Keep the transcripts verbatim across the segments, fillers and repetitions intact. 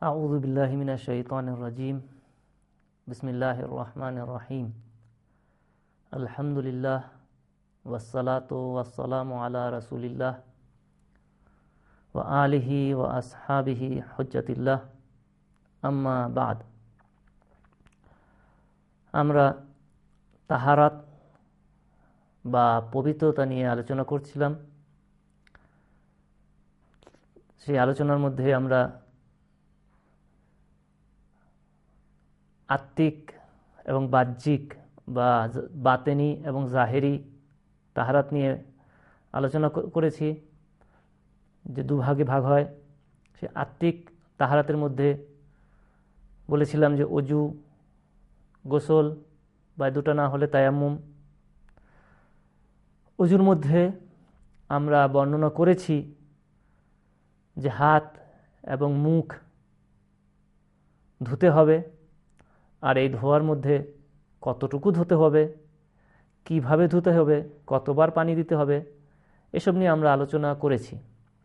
আউযু বিল্লাহি মিনাশ শাইতানির রাজিম। বিসমিল্লাহির রহমানির রহিম। আলহামদুলিল্লাহ ওয়াসসালাতু ওয়াসসালামু আলা রাসূলিল্লাহ ওয়া আলিহি ওয়া আসহাবিহি হুজ্জাতিল্লাহ, আম্মা বাদ। আমরা তাহারাত বা পবিত্রতা নিয়ে আলোচনা করছিলাম। সেই আলোচনার মধ্যে আমরা আত্মিক এবং বাহ্যিক বা বাতেনি এবং জাহেরি তাহারাত নিয়ে আলোচনা করেছি, যে দুভাগে ভাগ হয়। সে আত্মিক তাহারাতের মধ্যে বলেছিলাম যে অজু, গোসল বা দুটো না হলে তায়াম্মুম। অজুর মধ্যে আমরা বর্ণনা করেছি যে হাত এবং মুখ ধুতে হবে, আর এই ধোয়ার মধ্যে কতটুকু ধুতে হবে, কিভাবে ধুতে হবে, কতবার পানি দিতে হবে, এসব নিয়ে আমরা আলোচনা করেছি।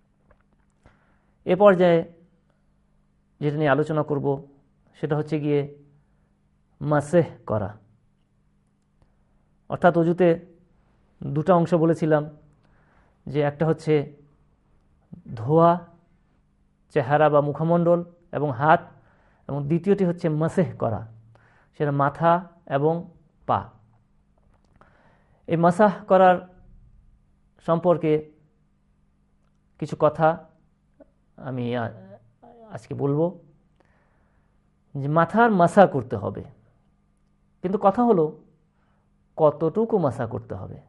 এ পর্যায়ে যেটা নিয়ে আলোচনা করব সেটা হচ্ছে গিয়ে মাসেহ করা। অর্থাৎ অজুতে দুটো অংশ বলেছিলাম, যে একটা হচ্ছে ধোয়া চেহারা বা মুখমণ্ডল এবং হাত, এবং দ্বিতীয়টি হচ্ছে মাসেহ করা, সেটা মাথা এবং পা। এই মাসাহ করার সম্পর্কে কিছু কথা আমি আজকে বলবো। যে মাথার মাসা করতে হবে, কিন্তু কথা হলো কতটুকু মাসা করতে হবে।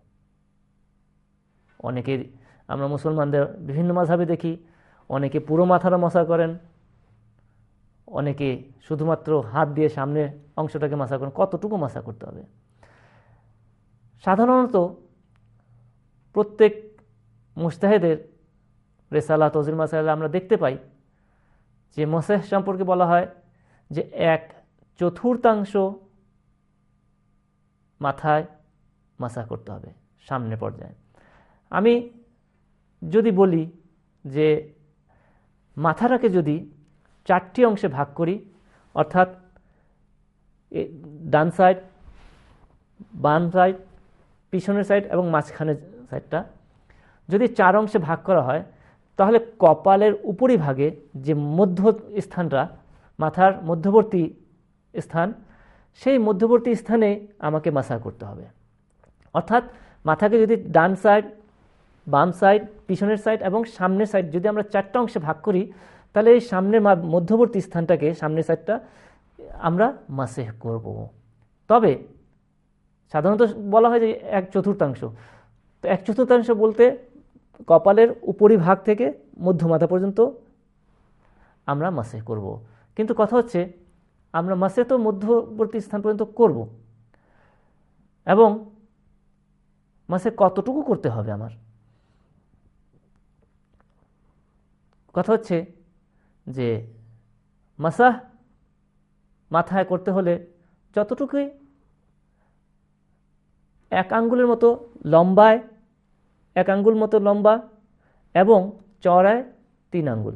অনেকের আমরা মুসলমানদের বিভিন্ন মাযহাবে দেখি, অনেকে পুরো মাথাটা মাসা করেন, অনেকে শুধুমাত্র হাত দিয়ে সামনের অংশটাকে মাসা করেন। কতটুকু মাসা করতে হবে? সাধারণত প্রত্যেক মুজতাহিদের রেসালা তজিল মাসাইলে আমরা দেখতে পাই যে মাসেহ সম্পর্কে বলা হয় যে এক চতুর্থাংশ মাথায় মাসা করতে হবে সামনের পর্যায়ে। আমি যদি বলি যে মাথাটাকে যদি চারটি অংশে ভাগ করি, অর্থাৎ ডান সাইড, বাম সাইড, পিছনের সাইড এবং মাঝখানের সাইডটা যদি চার অংশে ভাগ করা হয়, তাহলে কপালের উপরিভাগে যে মধ্য স্থানটা, মাথার মধ্যবর্তী স্থান, সেই মধ্যবর্তী স্থানে আমাকে মাসা করতে হবে। অর্থাৎ মাথাকে যদি ডান সাইড, বাম সাইড, পিছনের সাইড এবং সামনের সাইড যদি আমরা চারটা অংশে ভাগ করি, তাহলে এই সামনের মধ্যবর্তী স্থানটাকে, সামনের সাইডটা আমরা মাসেহ করব। তবে সাধারণত বলা হয় যে এক চতুর্থাংশ। তো এক চতুর্থাংশ বলতে কপালের উপরিভাগ থেকে মধ্য মাথা পর্যন্ত আমরা মাসেহ করব। কিন্তু কথা হচ্ছে আমরা মাসেহ তো মধ্যবর্তী স্থান পর্যন্ত করব, এবং মাসেহ কতটুকু করতে হবে আমার? কথা হচ্ছে যে মাসাহ মাথায় করতে হলে যতটুকুই এক আঙ্গুলের মতো লম্বায়, এক আঙ্গুল মতো লম্বা এবং চওড়ায় তিন আঙ্গুল,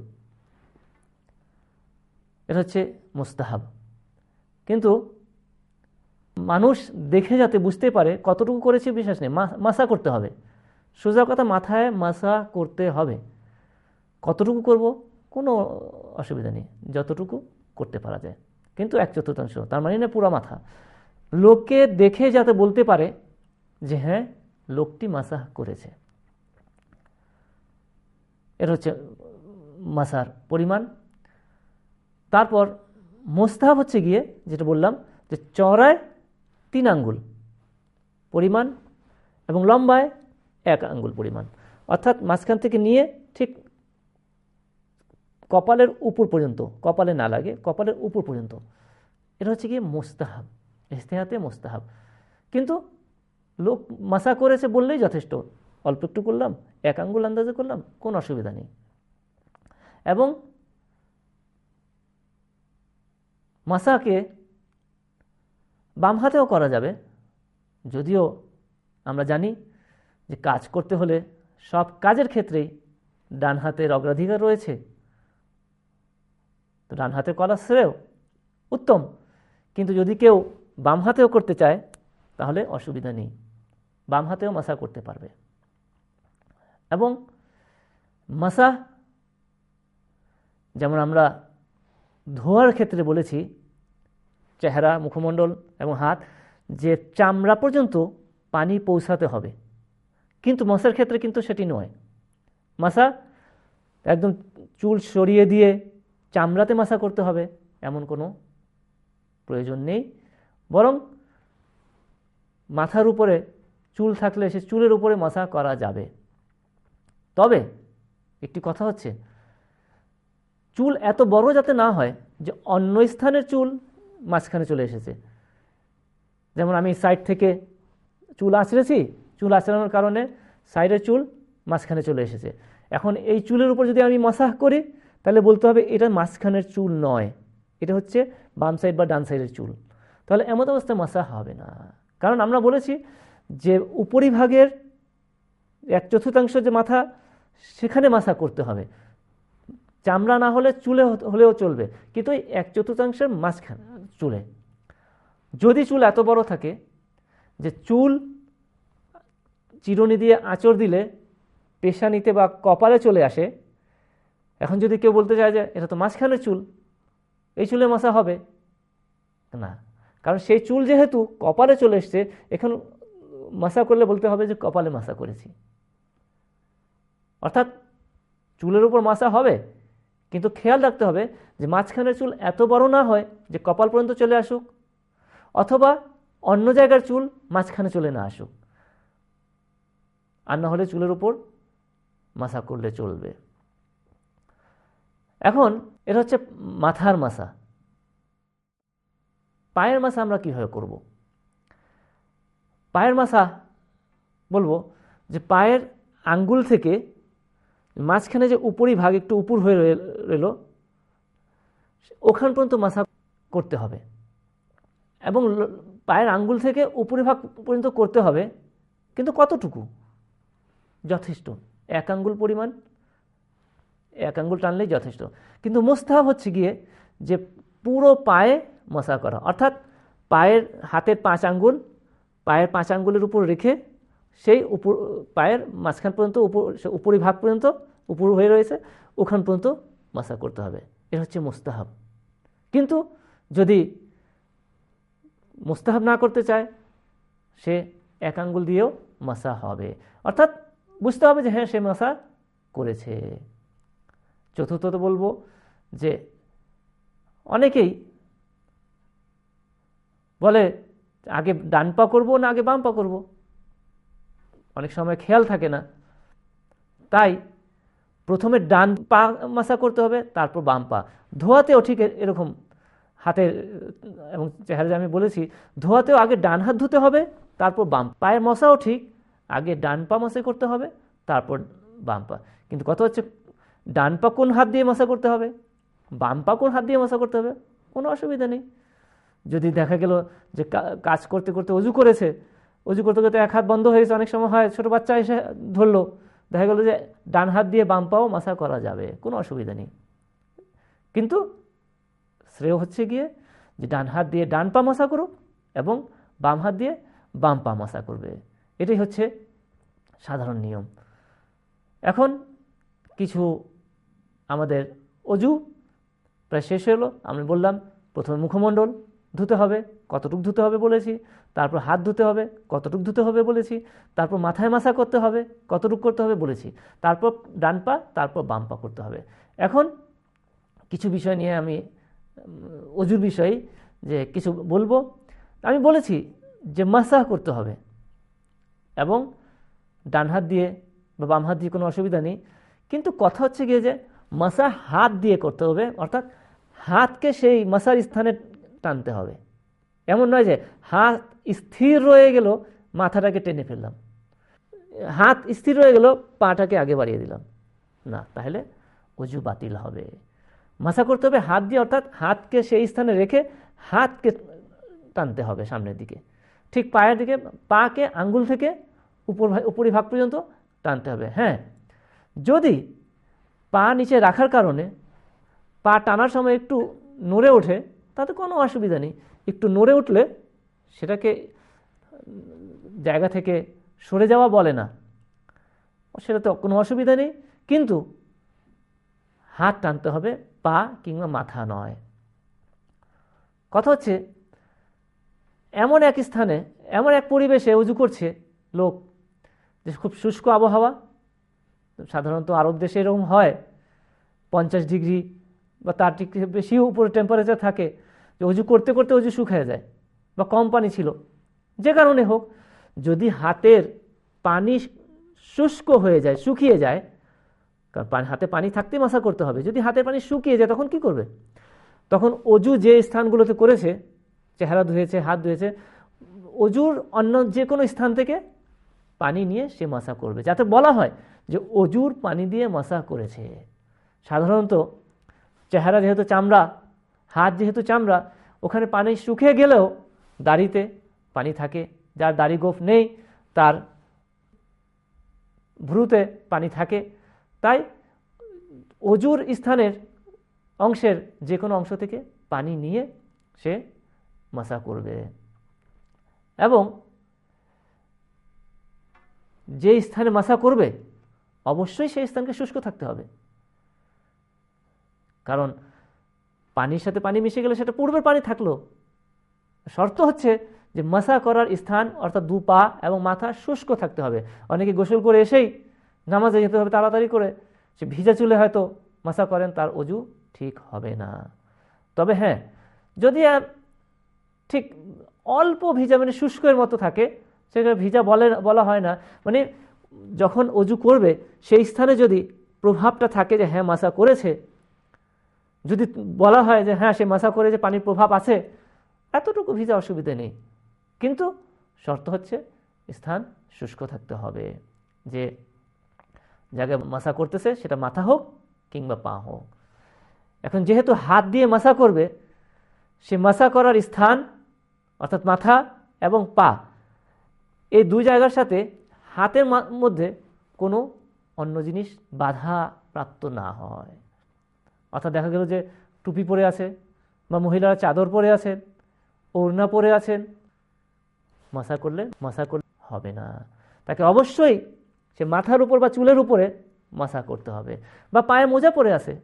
এটা হচ্ছে মুস্তাহাব। কিন্তু মানুষ দেখে যাতে বুঝতে পারে কতটুকু করেছে বিশ্বাস নেই, মাসা করতে হবে। সোজা কথা, মাথায় মাসা করতে হবে। কতটুকু করব কোনো অসুবিধা নেই, যতটুকু করতে পারা যায়। কিন্তু এক চতুর্থাংশ তার মানে না পুরো মাথা। লোককে দেখে যাতে বলতে পারে যে হ্যাঁ, লোকটি মাসাহ করেছে। এটা হচ্ছে মাসার পরিমাণ। তারপর মুস্তাহাব হচ্ছে গিয়ে যেটা বললাম, যে চওড়ায় তিন আঙ্গুল পরিমাণ এবং লম্বায় এক আঙ্গুল পরিমাণ, অর্থাৎ মাঝখান থেকে নিয়ে ঠিক কপালের উপর পর্যন্ত, কপালে না লাগে, কপালের উপর পর্যন্ত। এটা হচ্ছে গিয়ে মুস্তাহাব, ইস্তেহাতে মুস্তাহাব। কিন্তু লোক মাসা করেছে বললেই যথেষ্ট, অল্প একটু করলাম, এক আঙ্গুল আন্দাজে করলাম, কোনো অসুবিধা নেই। এবং মাসাকে বাম হাতেও করা যাবে, যদিও আমরা জানি যে কাজ করতে হলে সব কাজের ক্ষেত্রেই ডান হাতের অগ্রাধিকার রয়েছে। তো ডান হাতে করা শ্রেয়, উত্তম। কিন্তু যদি কেউ বাম হাতেও করতে চায় তাহলে অসুবিধা নেই, বাম হাতেও মাসাজ করতে পারবে। এবং মাসাজ যেমন আমরা ধোয়ার ক্ষেত্রে বলেছি, চেহারা, মুখমণ্ডল এবং হাত, যে চামড়া পর্যন্ত পানি পৌঁছাতে হবে, কিন্তু মাসাজের ক্ষেত্রে কিন্তু সেটি নয়। মাসাজ একদম চুল সরিয়ে দিয়ে চামড়াতে মাসাজ করতে হবে এমন কোনো প্রয়োজন নেই, বরং মাথার উপরে চুল থাকলে সে চুলের উপরে মাসাজ করা যাবে। তবে একটি কথা হচ্ছে, চুল এত বড় যাতে না হয় যে অন্য স্থানের চুল মাঝখানে চলে এসেছে। যেমন আমি সাইড থেকে চুল আঁচড়েছি, চুল আঁচড়ানোর কারণে সাইডের চুল মাঝখানে চলে এসেছে। এখন এই চুলের উপর যদি আমি মাসাজ করি তাহলে বলতে হবে এটা মাঝখানের চুল নয়, এটা হচ্ছে বাম সাইড বা ডান সাইডের চুল। তাহলে এমন অবস্থায় মাসাজ হবে না, কারণ আমরা বলেছি যে উপরিভাগের এক চতুর্থাংশ যে মাথা, সেখানে মাসাজ করতে হবে। চামড়া না হলে চুলে হলেও চলবে, কিন্তু এই এক চতুর্থাংশের মাঝখানে চুলে। যদি চুল এত বড় থাকে যে চুল চিরুনি দিয়ে আঁচড় দিলে পেশানিতে বা কপালে চলে আসে, এখন যদি কেউ বলতে চায় যে এটা তো মাঝখানের চুল, এই চুলে মাসাজ হবে না, কারণ সেই চুল যেহেতু কপালে চলে এসছে, এখন মাসাজ করলে বলতে হবে যে কপালে মাসাজ করেছি। অর্থাৎ চুলের উপর মাসাজ হবে, কিন্তু খেয়াল রাখতে হবে যে মাঝখানের চুল এত বড় না হয় যে কপাল পর্যন্ত চলে আসুক, অথবা অন্য জায়গার চুল মাঝখানে চলে না আসুক, আর না হলে চুলের উপর মাসাজ করলে চলবে। এখন এটা হচ্ছে মাথার মাসাজ। পায়ের মাসাজ আমরা কীভাবে করব? পায়ের মাসাজ বলবো যে পায়ের আঙ্গুল থেকে মাঝখানে যে উপরি ভাগ একটু উপর হয়ে রইল, ওখান পর্যন্ত মাসাজ করতে হবে। এবং পায়ের আঙ্গুল থেকে উপরি ভাগ পর্যন্ত করতে হবে, কিন্তু কতটুকু? যথেষ্ট, এক আঙ্গুল পরিমাণ, এক আঙ্গুল টানলেই যথেষ্ট। কিন্তু মুস্তাহাব হচ্ছে গিয়ে যে পুরো পায়ে মাসাজ করা, অর্থাৎ পায়ের হাতের পাঁচ আঙ্গুল পায়ের পাঁচ আঙ্গুলের উপর রেখে সেই উপর পায়ের মাঝখান পর্যন্ত উপর উপরি ভাগ পর্যন্ত উপর হয়ে রয়েছে ওখান পর্যন্ত মাসাজ করতে হবে। এটা হচ্ছে মুস্তাহাব। কিন্তু যদি মুস্তাহাব না করতে চায়, সে এক আঙ্গুল দিয়েও মাসাজ হবে, অর্থাৎ বুঝতে হবে যে হ্যাঁ সে মাসাজ করেছে। চতুর্থত বলবো যে অনেকেই বলে আগে ডান পা করবো না আগে বাম পা করবো, অনেক সময় খেয়াল থাকে না, তাই প্রথমে ডান পা মাসাজ করতে হবে, তারপর বাম পা। ধোয়াতেও ঠিক এরকম, হাতের এবং চেহারা আমি বলেছি, ধোয়াতেও আগে ডান হাত ধুতে হবে, তারপর বাম। পায়ের মশাও ঠিক, আগে ডান পা মাসাজ করতে হবে, তারপর বাম পা। কিন্তু কথা হচ্ছে ডান পা কোন হাত দিয়ে মাসাজ করতে হবে, বাম পা কোন হাত দিয়ে মাসাজ করতে হবে, কোনো অসুবিধা নেই। যদি দেখা গেল যে কাজ করতে করতে অজু করেছে, অজু করতে করতে এক হাত বন্ধ হয়েছে, অনেক সময় হয় ছোটো বাচ্চা এসে ধরলো, দেখা গেল যে ডান হাত দিয়ে বাম পাও মাসাজ করা যাবে, কোনো অসুবিধা নেই। কিন্তু শ্রেয় হচ্ছে গিয়ে যে ডান হাত দিয়ে ডান পা মাসাজ করুক এবং বাম হাত দিয়ে বাম পা মাসাজ করবে, এটাই হচ্ছে সাধারণ নিয়ম। এখন কিছু আমাদের অজু প্রায় শেষ হলো। আমি বললাম প্রথমে মুখমণ্ডল ধুতে হবে, কতটুকু ধুতে হবে বলেছি, তারপর হাত ধুতে হবে, কতটুকু ধুতে হবে বলেছি, তারপর মাথায় মাসাজ করতে হবে, কতটুকু করতে হবে বলেছি, তারপর ডান পা, তারপর বাম পা করতে হবে। এখন কিছু বিষয় নিয়ে আমি অজুর বিষয়ে যে কিছু বলবো। আমি বলেছি যে মাসাজ করতে হবে এবং ডান হাত দিয়ে বা বাম হাত দিয়ে কোনো অসুবিধা নেই, কিন্তু কথা হচ্ছে গিয়ে যে মাসাজ হাত দিয়ে করতে হবে, অর্থাৎ হাতকে সেই মাসার স্থানে টানতে হবে। এমন নয় যে হাত স্থির রয়ে গেল, মাথাটাকে টেনে ফেললাম, হাত স্থির রয়ে গেল, পাটাকে আগে বাড়িয়ে দিলাম, না, তাহলে অজু বাতিল হবে। মাসাজ করতে হবে হাত দিয়ে, অর্থাৎ হাতকে সেই স্থানে রেখে হাতকে টানতে হবে সামনের দিকে, ঠিক পায়ের দিকে, পাকে আঙ্গুল থেকে উপর উপরিভাগ পর্যন্ত টানতে হবে। হ্যাঁ, যদি পা নিচে রাখার কারণে পা টানার সময় একটু নড়ে ওঠে তাতে কোনো অসুবিধা নেই, একটু নড়ে উঠলে সেটাকে জায়গা থেকে সরে যাওয়া বলে না, সেটা তো কোনো অসুবিধা নেই। কিন্তু হাত টানতে হবে পা কিংবা মাথা নয়। কথা হচ্ছে এমন এক স্থানে এমন এক পরিবেশে উজু করছে লোক যে খুব শুষ্ক আবহাওয়া, সাধারণত আরব দেশে এরকম হয়, পঞ্চাশ ডিগ্রি বা তার ঠিক বেশি উপরে টেম্পারেচার থাকে, যে উজু করতে করতে উজু শুকিয়ে যায় বা কম পানি ছিল, যে কারণে হোক, যদি হাতের পানি শুষ্ক হয়ে যায়, শুকিয়ে যায়, কারণ হাতে পানি থাকতেই মাসা করতে হবে, যদি হাতের পানি শুকিয়ে যায় তখন কি করবে? তখন অজু যে স্থানগুলোতে করেছে, চেহারা ধুয়েছে, হাত ধুয়েছে, অজুর অন্য যে কোনো স্থান থেকে পানি নিয়ে সে মাসা করবে, যাতে বলা হয় যে অজুর পানি দিয়ে মাসা করেছে। সাধারণত চেহারা যেহেতু চামড়া, হাত যেহেতু চামড়া, ওখানে পানি শুকিয়ে গেলেও দাড়িতে পানি থাকে, যার দাড়ি গোঁফ নেই তার ভ্রুতে পানি থাকে, তাই অজুর স্থানের অংশের যে কোনো অংশ থেকে পানি নিয়ে সে মাসা করবে। এবং যে স্থানে মাসা করবে অবশ্যই সেই স্থানকে শুষ্ক থাকতে হবে, কারণ পানির সাথে পানি মিশে গেলে সেটা পূর্বের পানি থাকলো। শর্ত হচ্ছে যে মাসা করার স্থান অর্থাৎ দু পা এবং মাথা শুষ্ক থাকতে হবে। অনেকে গোসল করে এসেই নামাজে যেতে হবে তাড়াতাড়ি করে, সে ভিজা চুলে হয়তো মাসা করেন, তার অজু ঠিক হবে না। তবে হ্যাঁ, যদি আর ঠিক অল্প ভিজা মানে শুষ্কের মতো থাকে, সেটা ভিজা বলে বলা হয় না, মানে যখন অজু করবে সেই স্থানে যদি প্রভাবটা থাকে যে হ্যাঁ মাসা করেছে, যদি বলা হয় যে হ্যাঁ সে মাসা করে, যে পানির প্রভাব আছে, এতটুকু ভিজা অসুবিধা নেই, কিন্তু শর্ত হচ্ছে স্থান শুষ্ক থাকতে হবে। যে জায়গায় মাসা করতেছে সেটা মাথা হোক কিংবা পা হোক। এখন যেহেতু হাত দিয়ে মাসা করবে, সে মাসা করার স্থান অর্থাৎ মাথা এবং পা, এই দুই জায়গার সাথে হাতের মধ্যে কোনো অন্য জিনিস বাধা প্রাপ্ত না হয়। অর্থাৎ দেখা গেল যে টুপি পরে আছে বা মহিলারা চাদর পরে আছেন, ওড়না পরে আছেন, মাসা করলে মাসা করলে হবে না, তাকে অবশ্যই সে মাথার উপর বা চুলের উপরে মাসা করতে হবে। বা পায়ে মোজা পরে আছে,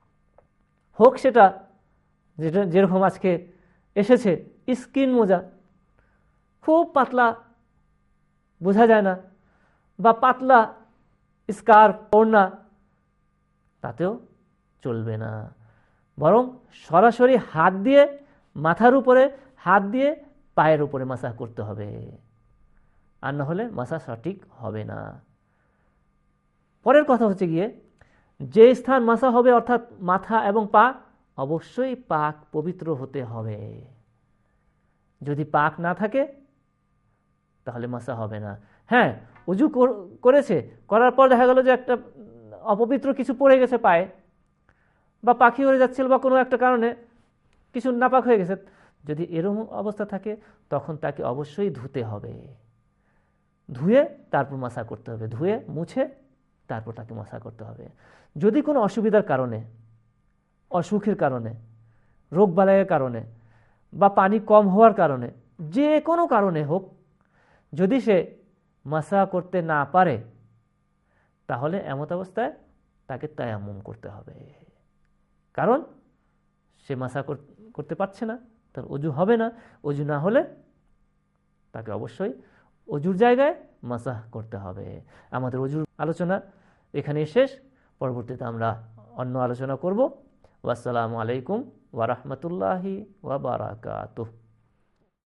হোক সেটা যেটা যেরকম আজকে এসেছে স্কিন মোজা, খুব পাতলা, বোঝা যায় না, বা পাতলা স্কার্ফ ওড়না, তাতেও চলবে না, বরং সরাসরি হাত দিয়ে মাথার উপরে, হাত দিয়ে পায়ের উপরে মাসা করতে হবে, আর না হলে মাসা সঠিক হবে না। পরের কথা হচ্ছে গিয়ে, যে স্থান মাসা হবে অর্থাৎ মাথা এবং পা, অবশ্যই পাক পবিত্র হতে হবে। যদি পাক না থাকে তাহলে মাসা হবে না। হ্যাঁ, উজু করেছে, করার পর দেখা গেল যে একটা অপবিত্র কিছু পড়ে গেছে পায়ে, বা পাখি উড়ে যাচ্ছিল, বা কোনো একটা কারণে কিছু নাপাক হয়ে গেছে, যদি এরকম অবস্থা থাকে তখন তাকে অবশ্যই ধুতে হবে, ধুয়ে তারপর মাসা করতে হবে, ধুয়ে মুছে তারপর তাকে মাসা করতে হবে। যদি কোনো অসুবিধার কারণে, অসুখের কারণে, রোগ বালাইয়ের কারণে, বা পানি কম হওয়ার কারণে, যে কোনো কারণে হোক, যদি সে মাসা করতে না পারে, তাহলে এমত অবস্থায় তাকে তায়াম্মুম করতে হবে, কারণ সে মাসা করতে পারছে না, তার অজু হবে না। অজু না হলে তাকে অবশ্যই অজুর জায়গায় মাসাহ করতে হবে। আমাদের অজুর আলোচনা এখানে শেষ, পরবর্তীতে আমরা অন্য আলোচনা করব। ওয়াসসালামু আলাইকুম ওয়া রাহমাতুল্লাহি ওয়া বারাকাতুহু।